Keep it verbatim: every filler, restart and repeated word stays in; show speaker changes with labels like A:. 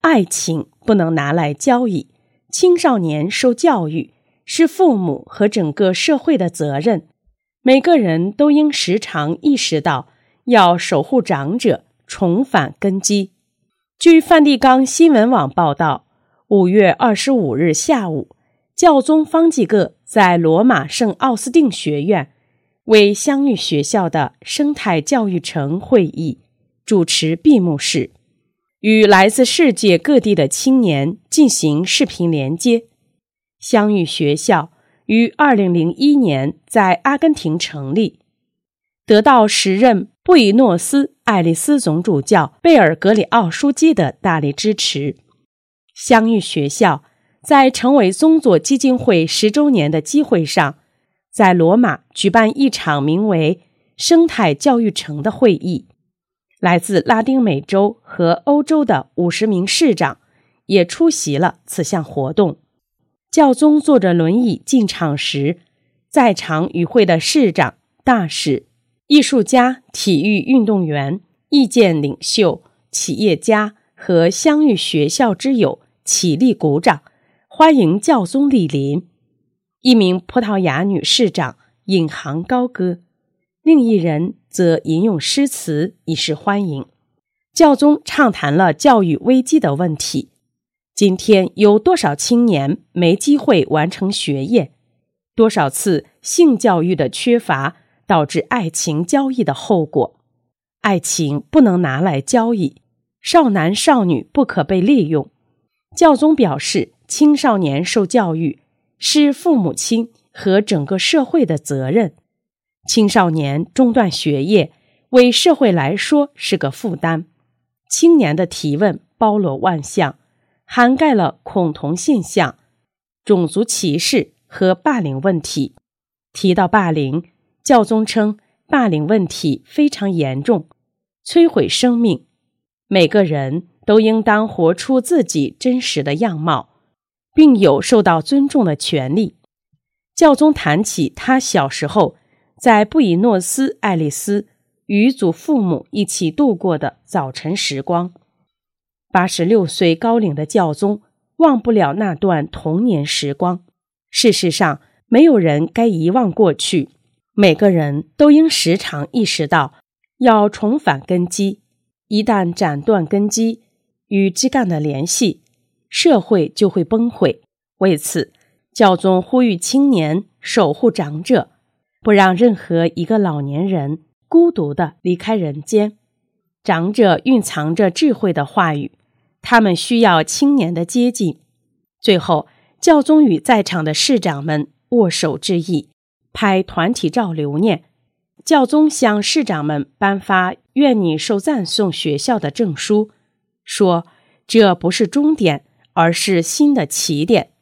A: 爱情不能拿来交易，青少年受教育是父母和整个社会的责任，每个人都应时常意识到要守护长者，重返根基。据梵蒂冈新闻网报道，五月二十五日下午，教宗方济各在罗马圣奥斯定学院为相遇学校的生态教育城会议主持闭幕式，与来自世界各地的青年进行视频连接。相遇学校于二零零一年在阿根廷成立，得到时任布宜诺斯艾利斯总主教贝尔格里奥枢机的大力支持。相遇学校在成为宗座基金会十周年的机会上，在罗马举办一场名为生态教育城的会议，来自拉丁美洲和欧洲的五十名市长也出席了此项活动。教宗坐着轮椅进场时，在场与会的市长、大使、艺术家、体育运动员、意见领袖、企业家和相遇学校之友起立鼓掌，欢迎教宗莅临。一名葡萄牙女市长引吭高歌，另一人则引用诗词以示欢迎。教宗畅谈了教育危机的问题。今天有多少青年没机会完成学业？多少次性教育的缺乏导致爱情交易的后果？爱情不能拿来交易，少男少女不可被利用。教宗表示，青少年受教育是父母亲和整个社会的责任。青少年中断学业，为社会来说是个负担。青年的提问包罗万象，涵盖了恐同现象、种族歧视和霸凌问题。提到霸凌，教宗称霸凌问题非常严重，摧毁生命。每个人都应当活出自己真实的样貌，并有受到尊重的权利。教宗谈起他小时候在布宜诺斯艾利斯与祖父母一起度过的早晨时光。八十六岁高龄的教宗忘不了那段童年时光。事实上，没有人该遗忘过去，每个人都应时常意识到要重返根基。一旦斩断根基与枝干的联系，社会就会崩溃。为此，教宗呼吁青年守护长者，不让任何一个老年人孤独地离开人间。长者蕴藏着智慧的话语，他们需要青年的接近。最后，教宗与在场的市长们握手致意，拍团体照留念。教宗向市长们颁发愿你受赞颂学校的证书，说这不是终点，而是新的起点。